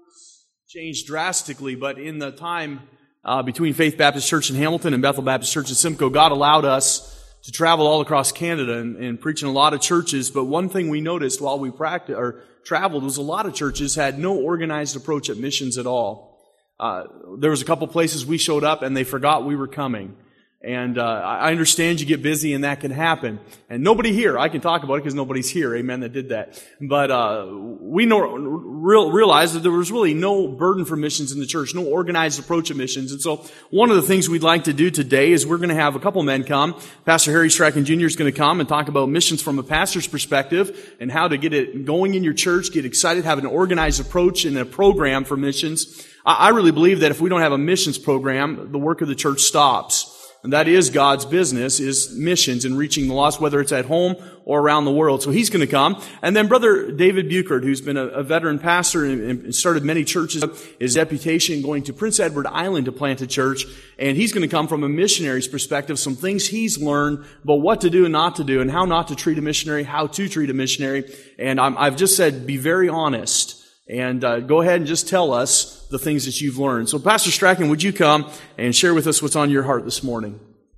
changed drastically, but in the time between Faith Baptist Church in Hamilton and Bethel Baptist Church in Simcoe, God allowed us to travel all across Canada and preach in a lot of churches. But one thing we noticed while we traveled was a lot of churches had no organized approach at missions at all. There was a couple places we showed up and they forgot we were coming. And I understand you get busy and that can happen. And nobody here, I can talk about it because nobody's here, amen, that did that. But we realized that there was really no burden for missions in the church, no organized approach of missions. And so one of the things we'd like to do today is we're going to have a couple men come. Pastor Harry Strachan Jr. is going to come and talk about missions from a pastor's perspective and how to get it going in your church, get excited, have an organized approach and a program for missions. I really believe that if we don't have a missions program, the work of the church stops. And that is God's business, is missions and reaching the lost, whether it's at home or around the world. So he's going to come. And then Brother David Buchert, who's been a veteran pastor and started many churches, is deputation going to Prince Edward Island to plant a church. And he's going to come from a missionary's perspective, some things he's learned about what to do and not to do and how not to treat a missionary, how to treat a missionary. And I've just said, be very honest. And go ahead and just tell us the things that you've learned. So Pastor Strachan, would you come and share with us what's on your heart this morning?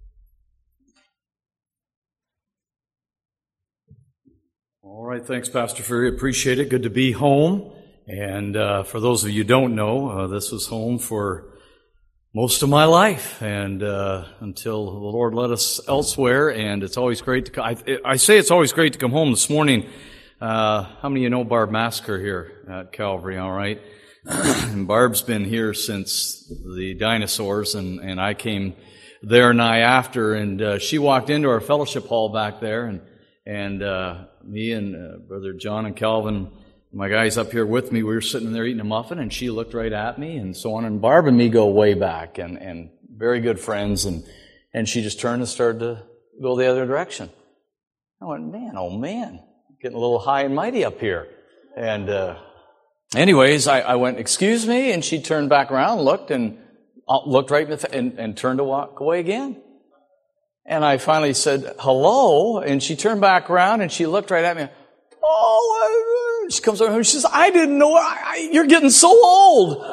All right, thanks, Pastor Ferry. Appreciate it. Good to be home. And for those of you who don't know, this was home for most of my life, and until the Lord led us elsewhere. And it's always great to come. I say it's always great to come home. This morning, how many of you know Barb Masker here at Calvary? All right. And Barb's been here since the dinosaurs, and I came there nigh after, and she walked into our fellowship hall back there, and me and Brother John and Calvin, my guys up here with me, we were sitting there eating a muffin, and she looked right at me and so on. And Barb and me go way back, and very good friends, and she just turned and started to go the other direction. I went, man, oh man, getting a little high and mighty up here. And anyways, I went, excuse me, and she turned back around, looked right in and turned to walk away again. And I finally said, hello, and she turned back around and she looked right at me. Oh, she comes over and she says, I didn't know, you're getting so old.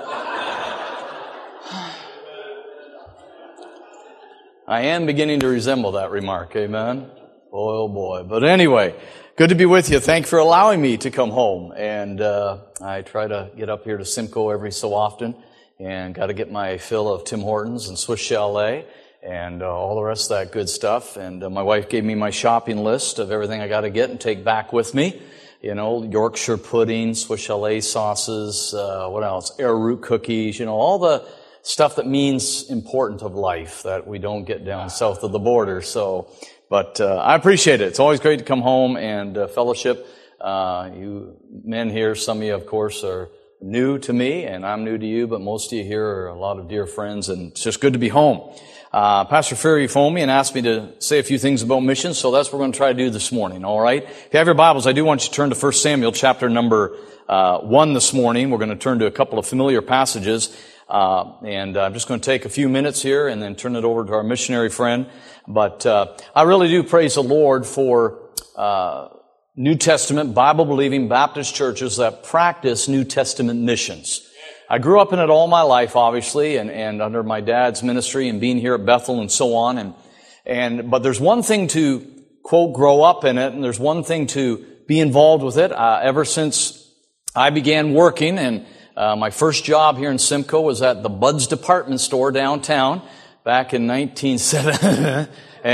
I am beginning to resemble that remark, amen? Boy, oh boy. But anyway, good to be with you. Thank you for allowing me to come home. And I try to get up here to Simcoe every so often, and got to get my fill of Tim Hortons and Swiss Chalet and all the rest of that good stuff. And my wife gave me my shopping list of everything I got to get and take back with me. You know, Yorkshire pudding, Swiss Chalet sauces, what else? Arrowroot cookies, you know, all the stuff that means important of life that we don't get down south of the border. So, but I appreciate it. It's always great to come home and fellowship. You men here, some of you, of course, are new to me, and I'm new to you, but most of you here are a lot of dear friends, and it's just good to be home. Pastor Ferry phoned me and asked me to say a few things about missions, so that's what we're going to try to do this morning, all right? If you have your Bibles, I do want you to turn to 1 Samuel chapter number 1 this morning. We're going to turn to a couple of familiar passages, and I'm just going to take a few minutes here and then turn it over to our missionary friend. But I really do praise the Lord for New Testament, Bible-believing Baptist churches that practice New Testament missions. I grew up in it all my life, obviously, and under my dad's ministry and being here at Bethel and so on. But there's one thing to, quote, grow up in it, and there's one thing to be involved with it. Ever since I began working, and my first job here in Simcoe was at the Bud's department store downtown back in 1970,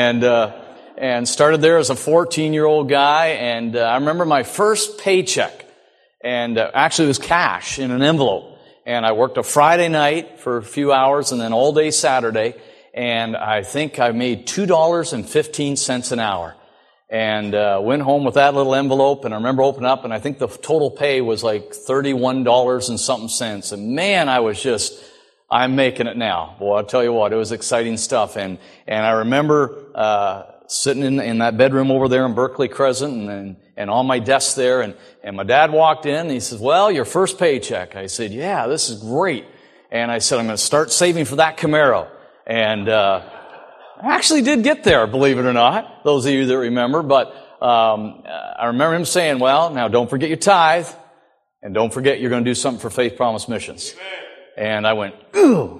and started there as a 14-year-old guy. And I remember my first paycheck, and actually it was cash in an envelope. And I worked a Friday night for a few hours and then all day Saturday. And I think I made $2.15 an hour. And went home with that little envelope. And I remember opening up, and I think the total pay was like $31 and something cents. And man, I'm making it now. Boy, I'll tell you what, it was exciting stuff. And I remember sitting in that bedroom over there in Berkeley Crescent, and on my desk there, and my dad walked in, and he says, well, your first paycheck. I said, yeah, this is great. And I said, I'm going to start saving for that Camaro. And I actually did get there, believe it or not, those of you that remember. But I remember him saying, well, now don't forget your tithe. And don't forget, you're going to do something for Faith Promise Missions. And I went, oh,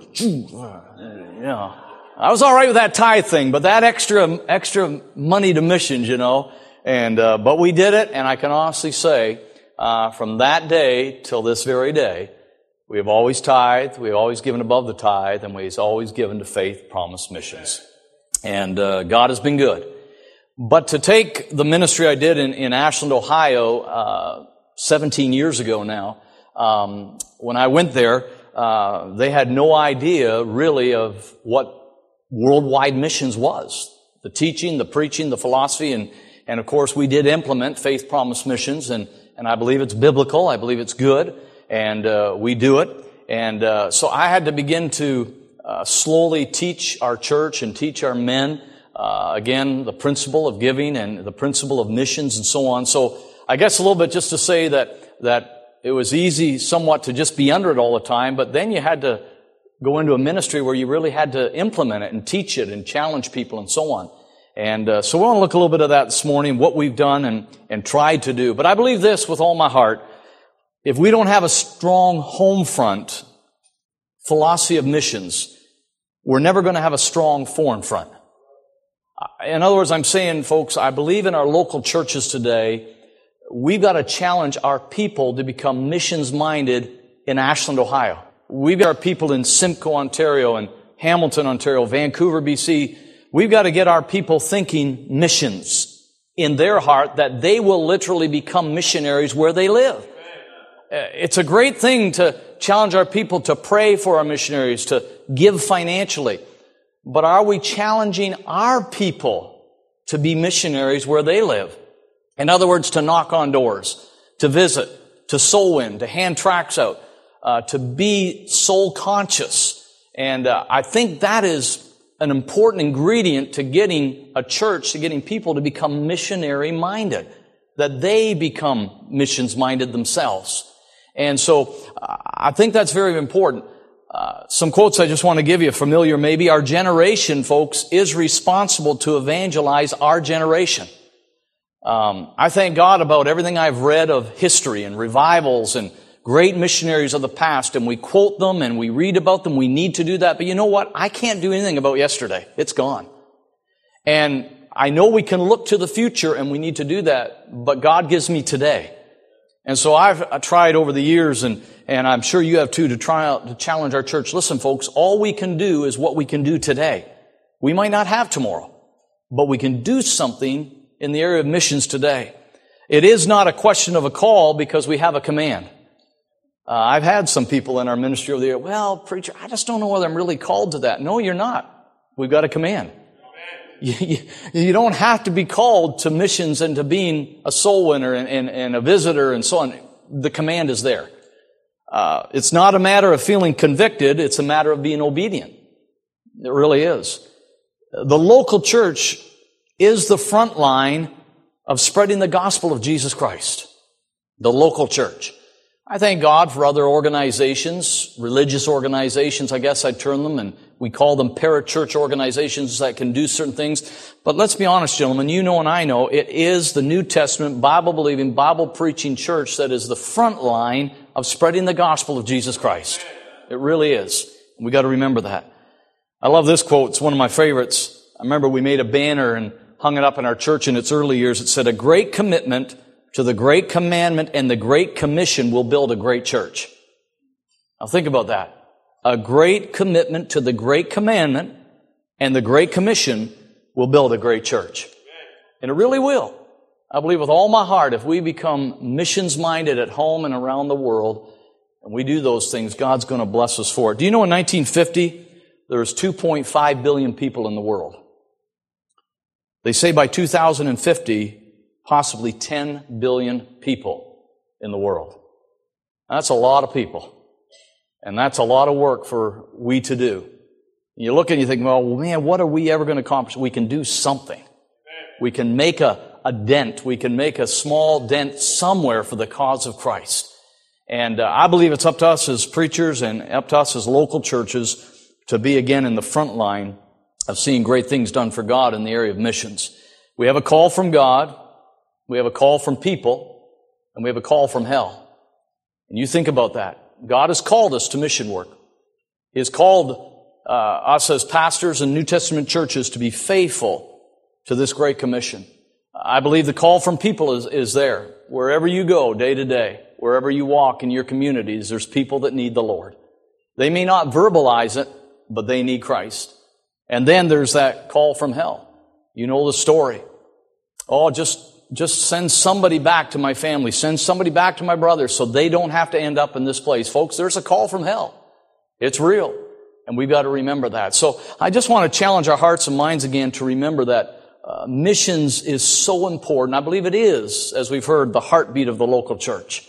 yeah. I was all right with that tithe thing, but that extra money to missions, And, but we did it, and I can honestly say, from that day till this very day, we have always tithed, we have always given above the tithe, and we've always given to Faith Promise Missions. And God has been good. But to take the ministry I did in Ashland, Ohio, 17 years ago now, when I went there, they had no idea really of what worldwide missions was. The teaching, the preaching, the philosophy, and of course we did implement Faith Promise Missions, and I believe it's biblical, I believe it's good, and we do it. And so I had to begin to slowly teach our church and teach our men, again, the principle of giving and the principle of missions and so on. So I guess a little bit just to say that it was easy somewhat to just be under it all the time, but then you had to go into a ministry where you really had to implement it and teach it and challenge people and so on. And so we want to look a little bit of that this morning, what we've done and tried to do. But I believe this with all my heart. If we don't have a strong home front philosophy of missions, we're never going to have a strong foreign front. In other words, I'm saying, folks, I believe in our local churches today, we've got to challenge our people to become missions-minded in Ashland, Ohio. We've got our people in Simcoe, Ontario, and Hamilton, Ontario, Vancouver, BC. We've got to get our people thinking missions in their heart, that they will literally become missionaries where they live. It's a great thing to challenge our people to pray for our missionaries, to give financially. But are we challenging our people to be missionaries where they live? In other words, to knock on doors, to visit, to soul win, to hand tracts out, to be soul conscious. And I think that is an important ingredient to getting a church, to getting people to become missionary minded, that they become missions minded themselves. And so I think that's very important. Some quotes I just want to give you, familiar maybe. Our generation, folks, is responsible to evangelize our generation. I thank God about everything I've read of history and revivals and great missionaries of the past, and we quote them and we read about them. We need to do that. But you know what? I can't do anything about yesterday. It's gone. And I know we can look to the future, and we need to do that, but God gives me today. And so I've tried over the years, and I'm sure you have too, to try out to challenge our church. Listen, folks, all we can do is what we can do today. We might not have tomorrow, but we can do something in the area of missions today. It is not a question of a call because we have a command. I've had some people in our ministry over the years, well, preacher, I just don't know whether I'm really called to that. No, you're not. We've got a command. You don't have to be called to missions and to being a soul winner and a visitor and so on. The command is there. It's not a matter of feeling convicted. It's a matter of being obedient. It really is. The local church is the front line of spreading the gospel of Jesus Christ. The local church. I thank God for other organizations, religious organizations, I guess I'd term them, and we call them parachurch organizations that can do certain things. But let's be honest, gentlemen, you know and I know, it is the New Testament, Bible-believing, Bible-preaching church that is the front line of spreading the gospel of Jesus Christ. It really is. We got to remember that. I love this quote. It's one of my favorites. I remember we made a banner and hung it up in our church in its early years. It said, "A great commitment to the great commandment and the great commission will build a great church." Now think about that. A great commitment to the great commandment and the great commission will build a great church. And it really will. I believe with all my heart, if we become missions-minded at home and around the world, and we do those things, God's going to bless us for it. Do you know in 1950, there was 2.5 billion people in the world? They say by 2050, possibly 10 billion people in the world. That's a lot of people. And that's a lot of work for we to do. You look and you think, well, man, what are we ever going to accomplish? We can do something. We can make a dent. We can make a small dent somewhere for the cause of Christ. And I believe it's up to us as preachers and up to us as local churches to be again in the front line of seeing great things done for God in the area of missions. We have a call from God. We have a call from people, and we have a call from hell. And you think about that. God has called us to mission work. He has called us as pastors in New Testament churches to be faithful to this great commission. I believe the call from people is there. Wherever you go, day to day, wherever you walk in your communities, there's people that need the Lord. They may not verbalize it, but they need Christ. And then there's that call from hell. You know the story. Oh, just send somebody back to my family. Send somebody back to my brother so they don't have to end up in this place. Folks, there's a call from hell. It's real. And we've got to remember that. So I just want to challenge our hearts and minds again to remember that missions is so important. I believe it is, as we've heard, the heartbeat of the local church.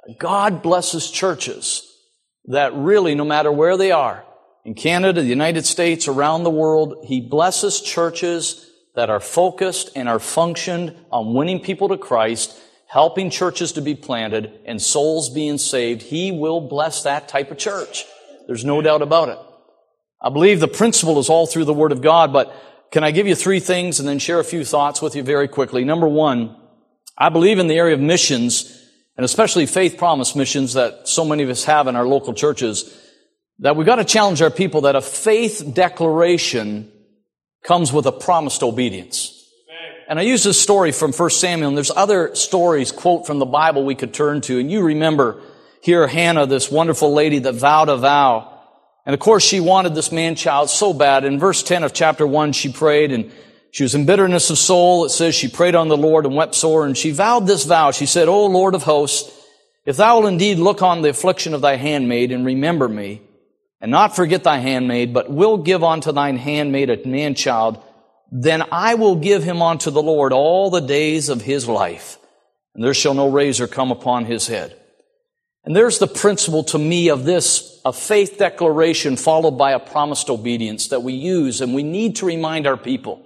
God blesses churches that really, no matter where they are, in Canada, the United States, around the world, He blesses churches that are focused and are functioned on winning people to Christ, helping churches to be planted, and souls being saved. He will bless that type of church. There's no doubt about it. I believe the principle is all through the Word of God, but can I give you 3 things and then share a few thoughts with you very quickly? Number 1, I believe in the area of missions, and especially faith promise missions that so many of us have in our local churches, that we've got to challenge our people that a faith declaration comes with a promised obedience. And I use this story from 1 Samuel, and there's other stories, quote, from the Bible we could turn to. And you remember here Hannah, this wonderful lady that vowed a vow. And of course, she wanted this man-child so bad. In verse 10 of chapter 1, she prayed, and she was in bitterness of soul. It says she prayed on the Lord and wept sore, and she vowed this vow. She said, O Lord of hosts, if thou will indeed look on the affliction of thy handmaid and remember me, and not forget thy handmaid, but will give unto thine handmaid a man-child, then I will give him unto the Lord all the days of his life, and there shall no razor come upon his head. And there's the principle to me of this, a faith declaration followed by a promised obedience that we use, and we need to remind our people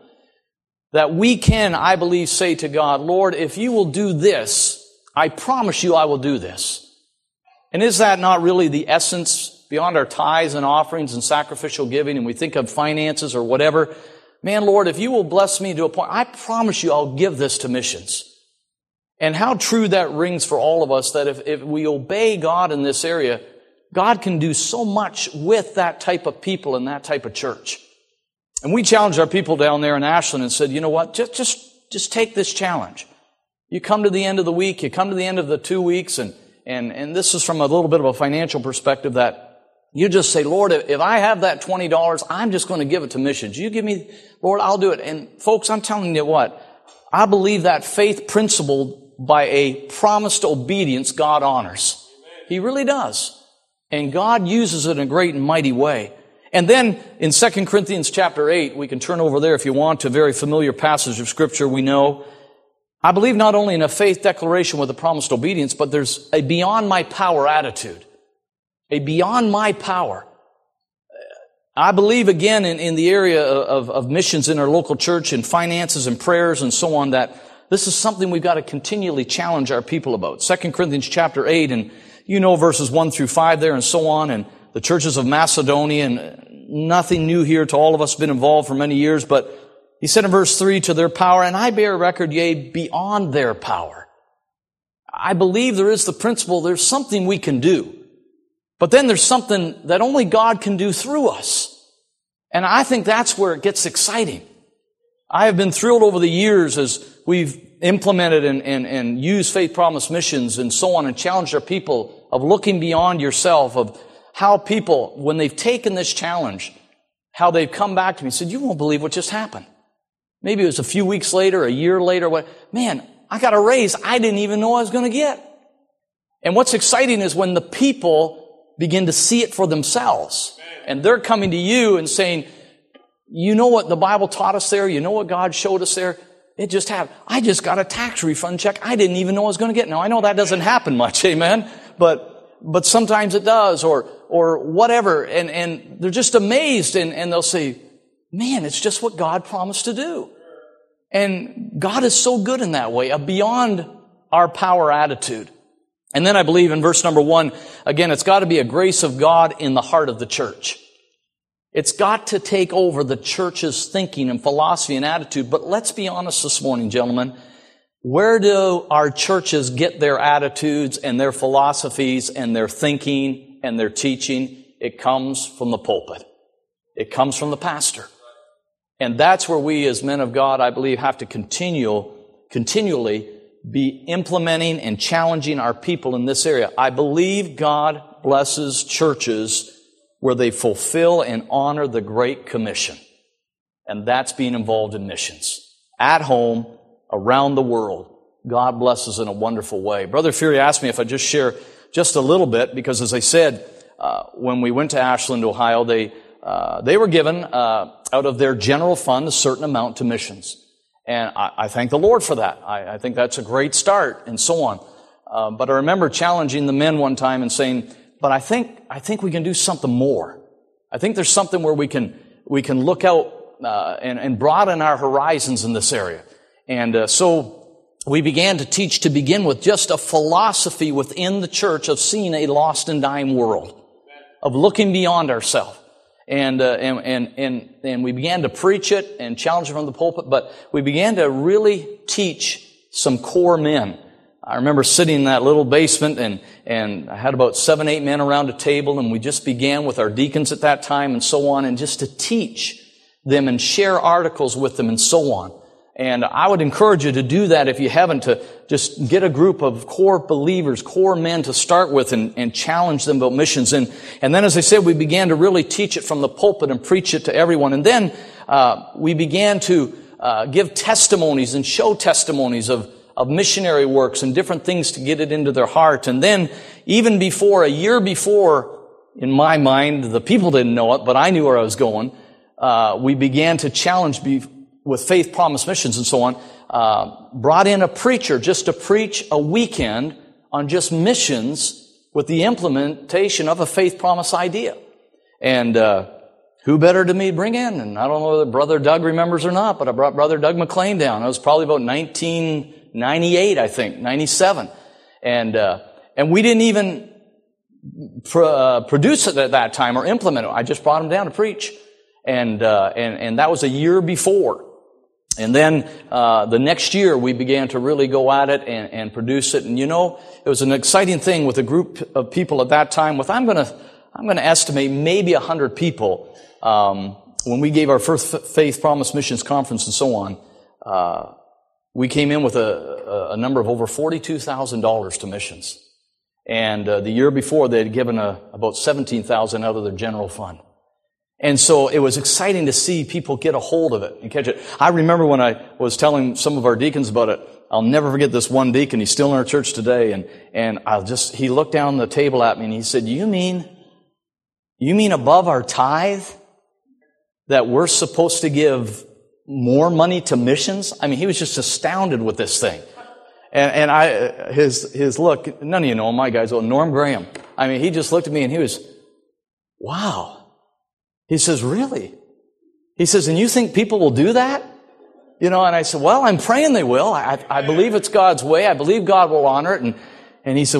that we can, I believe, say to God, Lord, if you will do this, I promise you I will do this. And is that not really the essence beyond our tithes and offerings and sacrificial giving, and we think of finances or whatever? Man, Lord, if you will bless me to a point, I promise you I'll give this to missions. And how true that rings for all of us, that if we obey God in this area, God can do so much with that type of people and that type of church. And we challenged our people down there in Ashland and said, you know what, just take this challenge. You come to the end of the week, you come to the end of the 2 weeks, and this is from a little bit of a financial perspective, that you just say, Lord, if I have that $20, I'm just going to give it to missions. You give me, Lord, I'll do it. And folks, I'm telling you what, I believe that faith principle by a promised obedience, God honors. He really does. And God uses it in a great and mighty way. And then in 2 Corinthians chapter 8, we can turn over there if you want to, a very familiar passage of Scripture we know. I believe not only in a faith declaration with a promised obedience, but there's a beyond my power attitude. A beyond my power. I believe again in the area of missions in our local church and finances and prayers and so on, that this is something we've got to continually challenge our people about. 2 Corinthians chapter 8, and you know verses 1 through 5 there and so on, and the churches of Macedonia, and nothing new here to all of us, been involved for many years, but he said in verse 3, to their power, and I bear record, yea, beyond their power. I believe there is the principle, there's something we can do. But then there's something that only God can do through us. And I think that's where it gets exciting. I have been thrilled over the years as we've implemented and used Faith Promise missions and so on, and challenged our people of looking beyond yourself, of how people, when they've taken this challenge, how they've come back to me and said, you won't believe what just happened. Maybe it was a few weeks later, a year later, man, I got a raise I didn't even know I was going to get. And what's exciting is when the people begin to see it for themselves. And they're coming to you and saying, you know what the Bible taught us there? You know what God showed us there? It just happened. I just got a tax refund check I didn't even know I was going to get. Now, I know that doesn't happen much, amen? But sometimes it does, or whatever. And they're just amazed, and they'll say, man, it's just what God promised to do. And God is so good in that way, a beyond our power attitude. And then I believe in verse number 1, again, it's got to be a grace of God in the heart of the church. It's got to take over the church's thinking and philosophy and attitude. But let's be honest this morning, gentlemen. Where do our churches get their attitudes and their philosophies and their thinking and their teaching? It comes from the pulpit. It comes from the pastor. And that's where we as men of God, I believe, have to continually be implementing and challenging our people in this area. I believe God blesses churches where they fulfill and honor the Great Commission. And that's being involved in missions. At home, around the world. God blesses in a wonderful way. Brother Fury asked me if I'd just share just a little bit, because as I said, when we went to Ashland, Ohio, they were given out of their general fund a certain amount to missions. And I thank the Lord for that. I think that's a great start and so on. But I remember challenging the men one time and saying, but I think we can do something more. I think there's something where we can look out and broaden our horizons in this area. And so we began to teach, to begin with, just a philosophy within the church of seeing a lost and dying world, of looking beyond ourselves. And we began to preach it and challenge it from the pulpit, but we began to really teach some core men. I remember sitting in that little basement and I had about 7, 8 men around a table, and we just began with our deacons at that time and so on, and just to teach them and share articles with them and so on. And I would encourage you to do that if you haven't, to just get a group of core believers, core men to start with and challenge them about missions. And then, as I said, we began to really teach it from the pulpit and preach it to everyone. And then we began to give testimonies and show testimonies of missionary works and different things to get it into their heart. And then, even a year before, in my mind, the people didn't know it, but I knew where I was going, we began to challenge with Faith Promise Missions and so on, brought in a preacher just to preach a weekend on just missions with the implementation of a Faith Promise idea. And who better to me bring in? And I don't know whether Brother Doug remembers or not, but I brought Brother Doug McLean down. It was probably about 1998, I think, 97. And we didn't even produce it at that time or implement it. I just brought him down to preach. And that was a year before. And then, the next year we began to really go at it and produce it. And it was an exciting thing with a group of people at that time with, I'm gonna estimate maybe 100 people. When we gave our first Faith Promise Missions Conference and so on, we came in with a number of over $42,000 to missions. And, the year before they had given about $17,000 out of their general fund. And so it was exciting to see people get a hold of it and catch it. I remember when I was telling some of our deacons about it, I'll never forget this one deacon. He's still in our church today. And he looked down the table at me and he said, you mean above our tithe that we're supposed to give more money to missions? I mean, he was just astounded with this thing. And his look, none of you know him, my guys, Norm Graham. I mean, he just looked at me and he was, wow. He says, really? He says, and you think people will do that? And I said, well, I'm praying they will. I believe it's God's way. I believe God will honor it. And he said,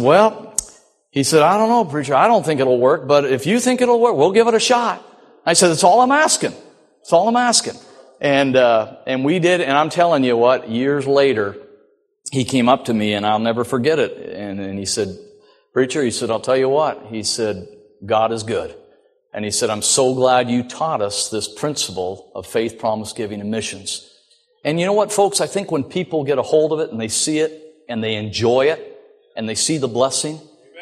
I don't know, preacher. I don't think it'll work, but if you think it'll work, we'll give it a shot. I said, that's all I'm asking. That's all I'm asking. And we did, and I'm telling you what, years later, he came up to me and I'll never forget it. And he said, preacher, he said, I'll tell you what. He said, God is good. And he said, I'm so glad you taught us this principle of faith, promise giving, and missions. And you know what, folks? I think when people get a hold of it and they see it and they enjoy it and they see the blessing,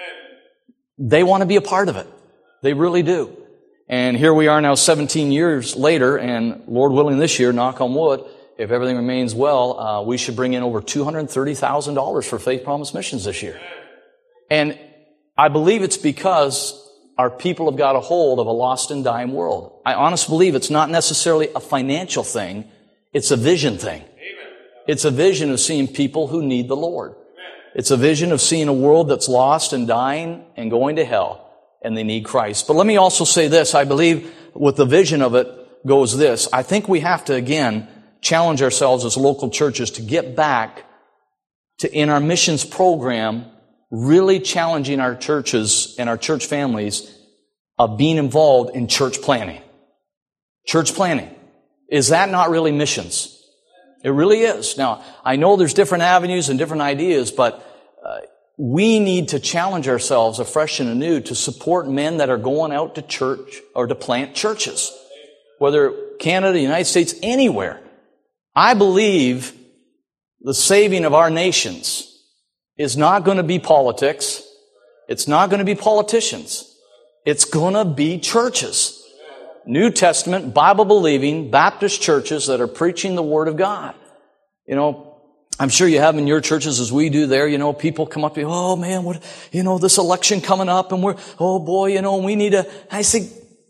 they want to be a part of it. They really do. And here we are now 17 years later, and Lord willing this year, knock on wood, if everything remains well, we should bring in over $230,000 for Faith Promise Missions this year. And I believe it's because our people have got a hold of a lost and dying world. I honestly believe it's not necessarily a financial thing. It's a vision thing. Amen. It's a vision of seeing people who need the Lord. Amen. It's a vision of seeing a world that's lost and dying and going to hell, and they need Christ. But let me also say this. I believe with the vision of it goes this. I think we have to, again, challenge ourselves as local churches to get back to, in our missions program, really challenging our churches and our church families of being involved in church planning. Church planning. Is that not really missions? It really is. Now, I know there's different avenues and different ideas, but we need to challenge ourselves afresh and anew to support men that are going out to church or to plant churches. Whether Canada, United States, anywhere. I believe the saving of our nations is not going to be politics. It's not going to be politicians. It's going to be churches. New Testament, Bible-believing Baptist churches that are preaching the Word of God. You know, I'm sure you have in your churches as we do there, you know, people come up to you, oh man, what, you know, this election coming up and oh boy, you know, we need I say,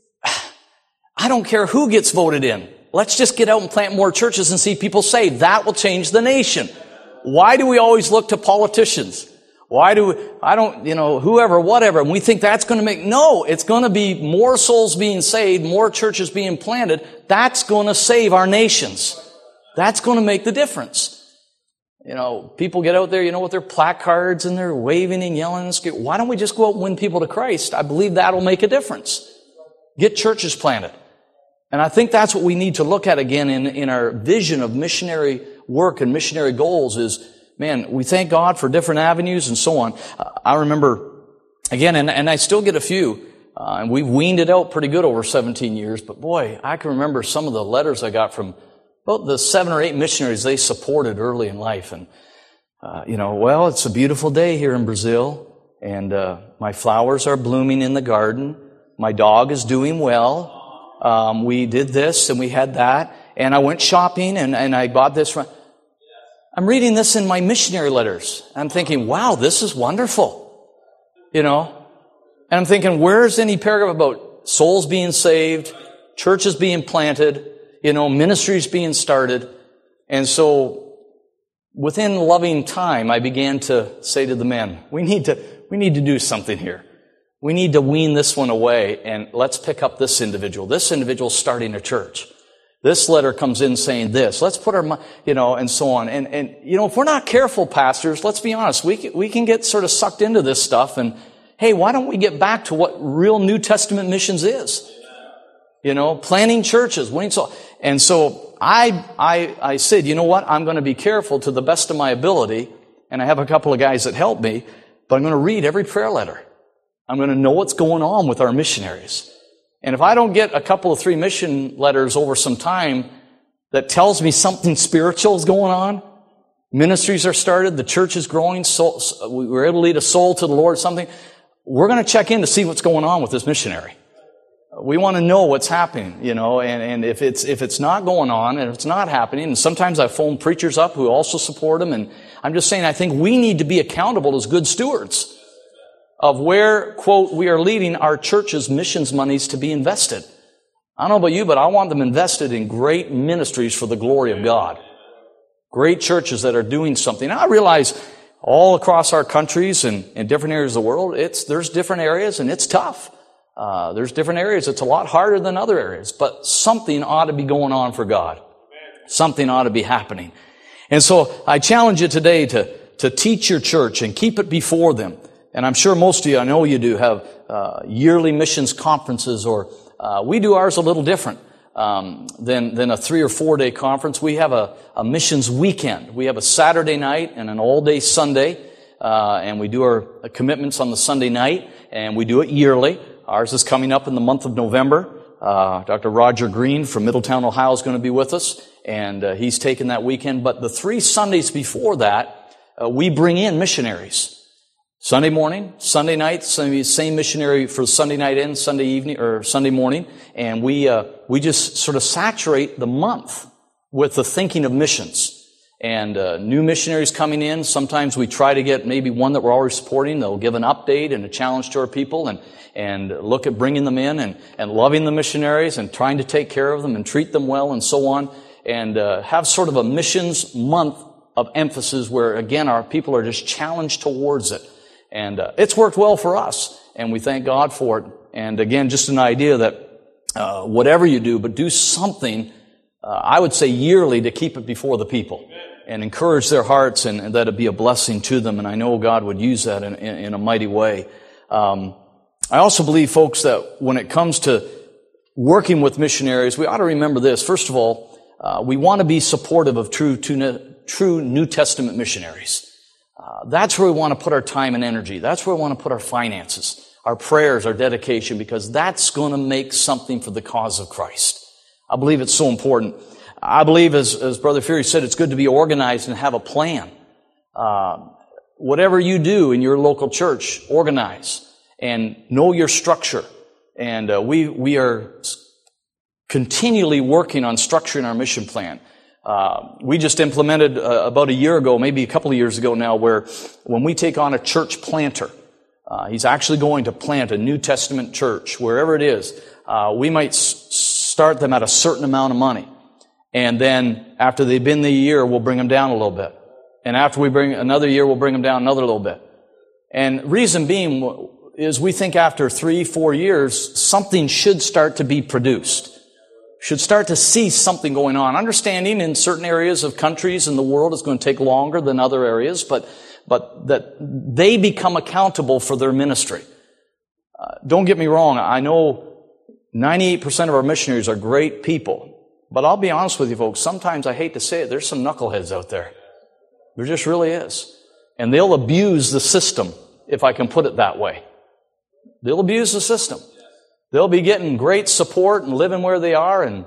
I don't care who gets voted in. Let's just get out and plant more churches and see people saved. That will change the nation. Why do we always look to politicians? Whoever, whatever, and we think that's going to no, it's going to be more souls being saved, more churches being planted. That's going to save our nations. That's going to make the difference. You know, people get out there, you know, with their placards and they're waving and yelling and screaming. Why don't we just go out and win people to Christ? I believe that'll make a difference. Get churches planted. And I think that's what we need to look at again in our vision of missionary work and missionary goals is, man, we thank God for different avenues and so on. I remember, again, and I still get a few, and we've weaned it out pretty good over 17 years, but boy, I can remember some of the letters I got from about the 7 or 8 missionaries they supported early in life. And, well, it's a beautiful day here in Brazil, and my flowers are blooming in the garden. My dog is doing well. We did this and we had that. And I went shopping and I bought this. I'm reading this in my missionary letters. I'm thinking, wow, this is wonderful. You know? And I'm thinking, where's any paragraph about souls being saved, churches being planted, you know, ministries being started? And so within loving time, I began to say to the men, we need to do something here. We need to wean this one away and let's pick up this individual. This individual's starting a church. This letter comes in saying this. Let's put our, and so on. And if we're not careful, pastors, let's be honest, we can get sort of sucked into this stuff and, hey, why don't we get back to what real New Testament missions is? You know, planting churches, winning souls. And so I said, you know what? I'm going to be careful to the best of my ability. And I have a couple of guys that help me, but I'm going to read every prayer letter. I'm going to know what's going on with our missionaries. And if I don't get a couple of 3 mission letters over some time that tells me something spiritual is going on, ministries are started, the church is growing, we were able to lead a soul to the Lord, something, we're going to check in to see what's going on with this missionary. We want to know what's happening, and if it's not going on and if it's not happening, and sometimes I phone preachers up who also support them, and I'm just saying I think we need to be accountable as good stewards of where, quote, we are leading our church's missions monies to be invested. I don't know about you, but I want them invested in great ministries for the glory of God. Great churches that are doing something. Now, I realize all across our countries and in different areas of the world, there's different areas and it's tough. There's different areas. It's a lot harder than other areas, but something ought to be going on for God. Something ought to be happening. And so I challenge you today to teach your church and keep it before them. And I'm sure most of you, I know you do, have yearly missions conferences, or we do ours a little different than a 3 or 4 day conference. We have a missions weekend. We have a Saturday night and an all-day Sunday, and we do our commitments on the Sunday night, and we do it yearly. Ours is coming up in the month of November. Dr. Roger Green from Middletown, Ohio is going to be with us, and he's taken that weekend. But the 3 Sundays before that, we bring in missionaries. Sunday morning, Sunday night, same missionary for Sunday night and Sunday evening or Sunday morning, and we just sort of saturate the month with the thinking of missions. And new missionaries coming in, sometimes we try to get maybe one that we're already supporting. They'll give an update and a challenge to our people, and look at bringing them in and loving the missionaries and trying to take care of them and treat them well and so on, and have sort of a missions month of emphasis where, again, our people are just challenged towards it. And it's worked well for us, and we thank God for it. And again, just an idea that whatever you do, but do something, I would say yearly, to keep it before the people and encourage their hearts, and that it be a blessing to them. And I know God would use that in a mighty way. I also believe, folks, that when it comes to working with missionaries, we ought to remember this. First of all, we want to be supportive of true New Testament missionaries. That's where we want to put our time and energy. That's where we want to put our finances, our prayers, our dedication, because that's going to make something for the cause of Christ. I believe it's so important. I believe, as Brother Fury said, it's good to be organized and have a plan. Whatever you do in your local church, organize and know your structure. And we are continually working on structuring our mission plan. We just implemented about a year ago, maybe a couple of years ago now, where when we take on a church planter, he's actually going to plant a New Testament church, wherever it is. We might start them at a certain amount of money. And then after they've been the year, we'll bring them down a little bit. And after we bring another year, we'll bring them down another little bit. And reason being is we think after 3-4 years, something should start to be produced. Should start to see something going on. Understanding in certain areas of countries in the world it's going to take longer than other areas, but that they become accountable for their ministry. Don't get me wrong, I know 98% of our missionaries are great people, but I'll be honest with you folks, sometimes I hate to say it, there's some knuckleheads out there. There just really is. And they'll abuse the system, if I can put it that way. They'll abuse the system. They'll be getting great support and living where they are. And,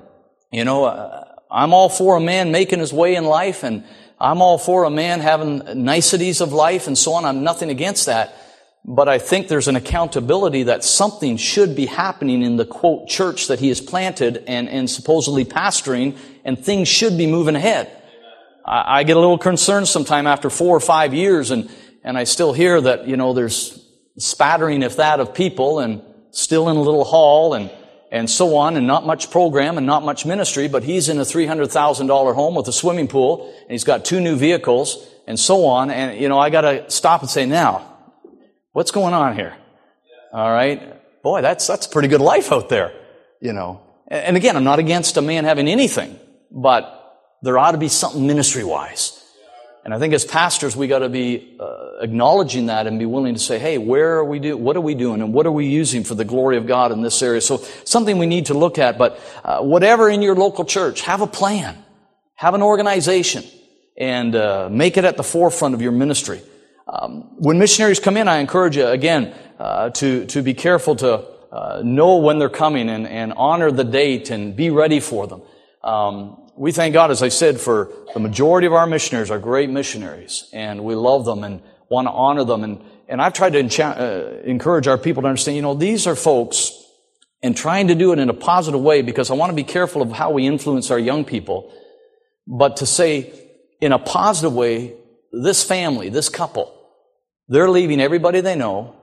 I'm all for a man making his way in life, and I'm all for a man having niceties of life and so on. I'm nothing against that. But I think there's an accountability that something should be happening in the, quote, church that he has planted and supposedly pastoring, and things should be moving ahead. I get a little concerned sometime after 4 or 5 years, and I still hear that, there's spattering, if that, of people, and still in a little hall, and so on, and not much program and not much ministry, but he's in a $300,000 home with a swimming pool, and he's got 2 new vehicles, and so on, and, I gotta stop and say, now, what's going on here? All right? Boy, that's a pretty good life out there, And again, I'm not against a man having anything, but there ought to be something ministry-wise. And I think as pastors, we got to be acknowledging that and be willing to say, hey, what are we doing and what are we using for the glory of God in this area? So something we need to look at. But whatever in your local church, have a plan. Have an organization. And make it at the forefront of your ministry. When missionaries come in, I encourage you, again, to be careful to know when they're coming and honor the date and be ready for them. We thank God, as I said, for the majority of our missionaries are great missionaries, and we love them and want to honor them. And I've tried to encourage our people to understand, these are folks, and trying to do it in a positive way, because I want to be careful of how we influence our young people, but to say, in a positive way, this family, this couple, they're leaving everybody they know,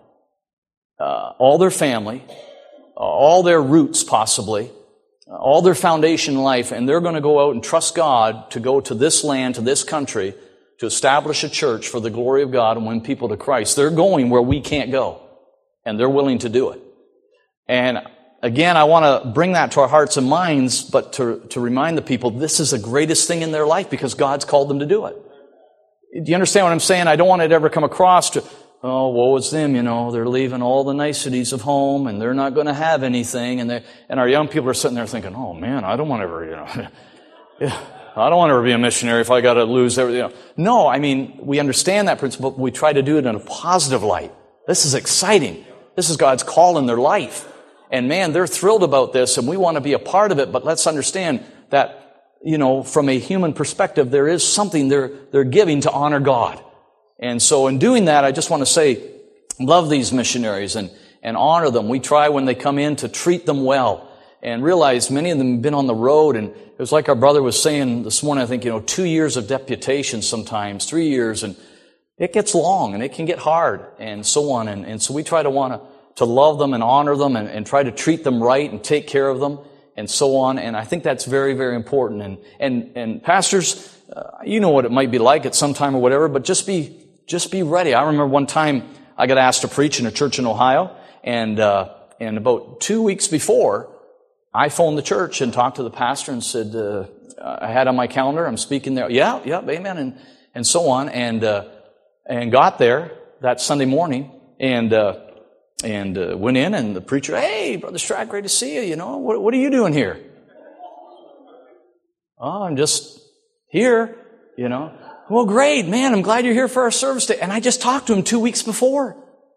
all their family, all their roots possibly, all their foundation in life, and they're going to go out and trust God to go to this land, to this country, to establish a church for the glory of God and win people to Christ. They're going where we can't go, and they're willing to do it. And again, I want to bring that to our hearts and minds, but to remind the people, this is the greatest thing in their life because God's called them to do it. Do you understand what I'm saying? I don't want it to ever come across to, oh, woe is them, they're leaving all the niceties of home and they're not going to have anything. And our young people are sitting there thinking, oh man, I don't want to ever, I don't want to ever be a missionary if I got to lose everything. No, we understand that principle, but we try to do it in a positive light. This is exciting. This is God's call in their life. And man, they're thrilled about this and we want to be a part of it, but let's understand that, from a human perspective, there is something they're giving to honor God. And so in doing that, I just want to say, love these missionaries and honor them. We try when they come in to treat them well and realize many of them have been on the road. And it was like our brother was saying this morning, I think, 2 years of deputation sometimes, 3 years, and it gets long and it can get hard and so on. And so we try to love them and honor them and try to treat them right and take care of them and so on. And I think that's very, very important. And pastors, you know what it might be like at some time or whatever, but just be ready. I remember one time I got asked to preach in a church in Ohio, and about 2 weeks before, I phoned the church and talked to the pastor and said, I had on my calendar, I'm speaking there. Yeah, amen, and so on, and got there that Sunday morning, and went in, and the preacher, hey, Brother Strack, great to see you, what are you doing here? Oh, I'm just here, you know. Well, great, man, I'm glad you're here for our service day. And I just talked to him 2 weeks before.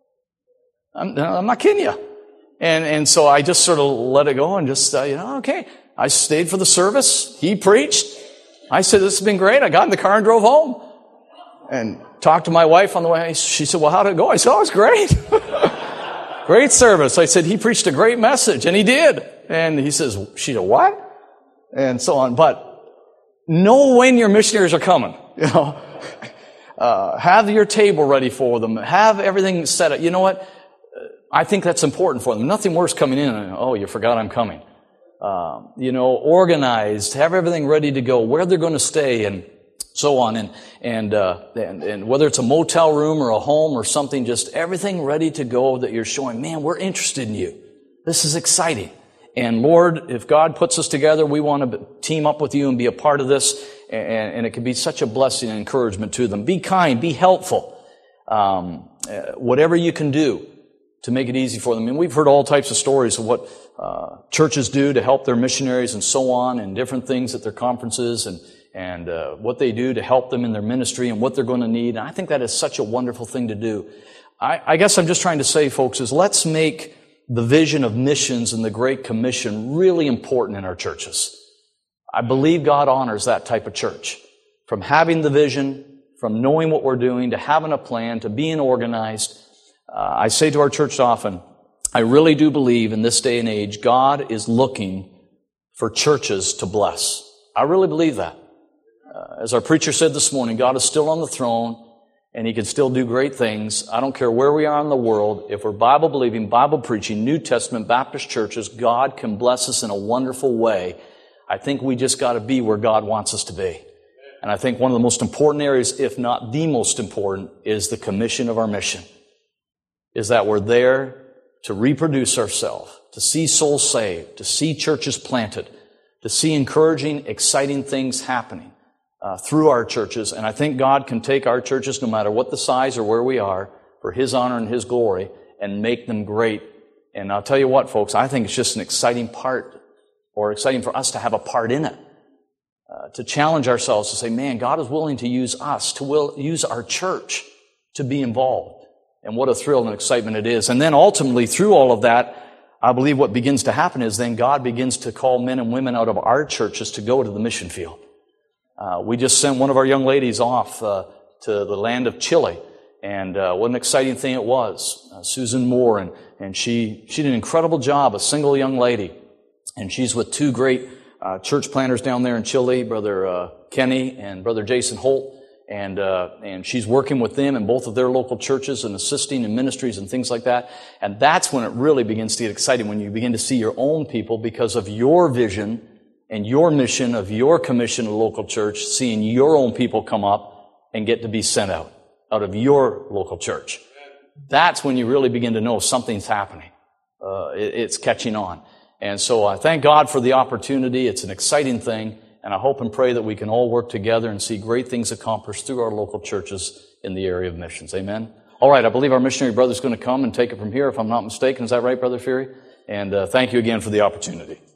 I'm not kidding you. And so I just sort of let it go and just, okay. I stayed for the service. He preached. I said, this has been great. I got in the car and drove home. And talked to my wife on the way. She said, well, how did it go? I said, oh, it's great. Great service. I said, he preached a great message. And he did. And she said, what? And so on. But know when your missionaries are coming. You know, have your table ready for them. Have everything set up. You know what? I think that's important for them. Nothing worse coming in and, oh, you forgot I'm coming. Organized, have everything ready to go, where they're going to stay and so on. And whether it's a motel room or a home or something, just everything ready to go that you're showing, man, we're interested in you. This is exciting. And Lord, if God puts us together, we want to team up with you and be a part of this. And it can be such a blessing and encouragement to them. Be kind, be helpful. Whatever you can do to make it easy for them. And we've heard all types of stories of what churches do to help their missionaries and so on, and different things at their conferences and what they do to help them in their ministry and what they're going to need. And I think that is such a wonderful thing to do. I guess I'm just trying to say, folks, is let's make the vision of missions and the Great Commission really important in our churches. I believe God honors that type of church. From having the vision, from knowing what we're doing, to having a plan, to being organized. I say to our church often, I really do believe in this day and age, God is looking for churches to bless. I really believe that. As our preacher said this morning, God is still on the throne, and He can still do great things. I don't care where we are in the world. If we're Bible-believing, Bible-preaching, New Testament Baptist churches, God can bless us in a wonderful way. I think we just got to be where God wants us to be. And I think one of the most important areas, if not the most important, is the commission of our mission. Is that we're there to reproduce ourselves, to see souls saved, to see churches planted, to see encouraging, exciting things happening through our churches. And I think God can take our churches, no matter what the size or where we are, for His honor and His glory, and make them great. And I'll tell you what, folks, I think it's just an exciting part, or exciting for us to have a part in it. To challenge ourselves to say, man, God is willing to use us, to use our church to be involved. And what a thrill and excitement it is. And then ultimately, through all of that, I believe what begins to happen is then God begins to call men and women out of our churches to go to the mission field. We just sent one of our young ladies off to the land of Chile. And what an exciting thing it was. Susan Moore, and she did an incredible job, a single young lady. And she's with two great church planters down there in Chile, Brother Kenny and Brother Jason Holt. And she's working with them in both of their local churches and assisting in ministries and things like that. And that's when it really begins to get exciting, when you begin to see your own people, because of your vision and your mission of your commission to the local church, seeing your own people come up and get to be sent out of your local church. That's when you really begin to know something's happening. It's catching on. And so I thank God for the opportunity. It's an exciting thing. And I hope and pray that we can all work together and see great things accomplished through our local churches in the area of missions. Amen? All right, I believe our missionary brother's going to come and take it from here, if I'm not mistaken. Is that right, Brother Fury? And thank you again for the opportunity.